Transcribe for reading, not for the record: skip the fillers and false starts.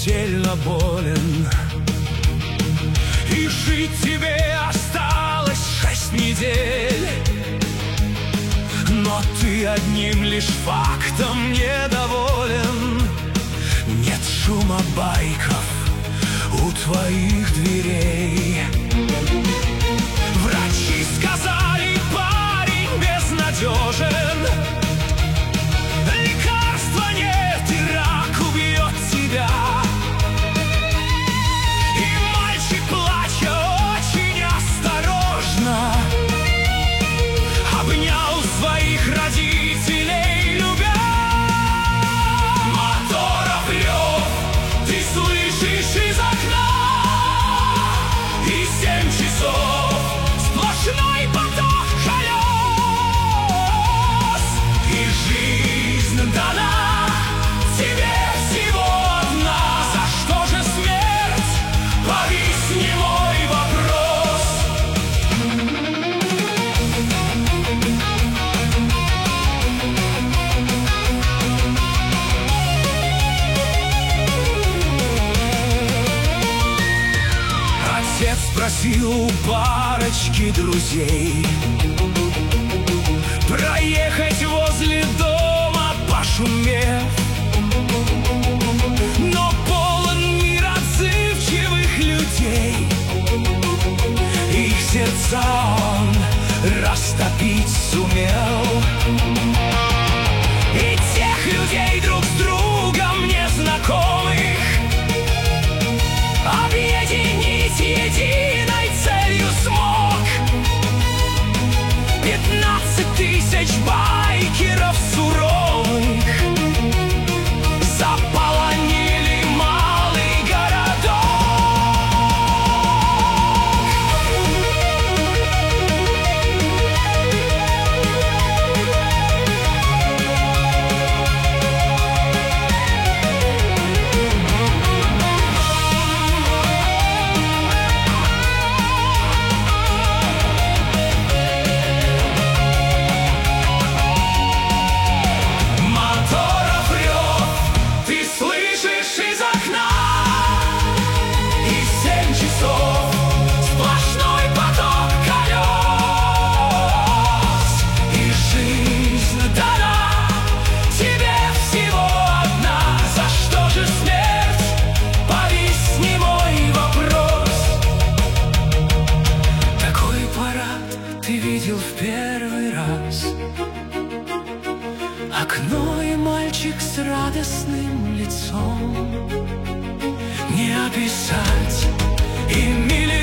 смертельно болен, и жить тебе осталось 6 недель. Но ты одним лишь фактом недоволен. Нет шума байков у твоих дверей. Врачи сказали, парень безнадежен, лекарства нет, и рак убьет тебя. И мальчик, плача очень осторожно, обнял своих родителей, любя. Моторов рев ты слышишь из окна, и 7 часов сплошной поток колес. И жизнь дана тебе всего одна. За что же смерть? Повисни мой вопрос. Отец спросил у парочки друзей проехать возле дома, пошумев. Но полон мир отзывчивых людей, их сердца он растопить сумел. И тех людей друг с другом незнакомых объединить единой целью смог. 15 тысяч байкеров суровых заполонили малый городок. Моторов рев ты слышишь из окна, и 7 часов сплошной поток колес. И жизнь дана тебе всего одна. За что же смерть? Повисни мой вопрос. Такой парад ты видел в первый раз. Окно и мальчик с радостным лицом. Не описать и миллион